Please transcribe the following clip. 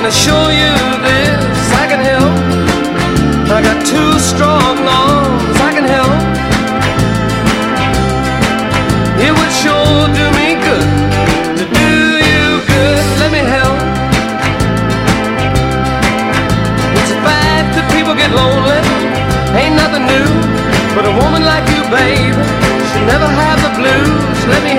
assure you this, I can help. I got two strong arms, I can help. It would sure do me good to do you good. Let me help. It's a fact that people get lonely, ain't nothing new. But a woman like you, babe, should never have the blues. Let me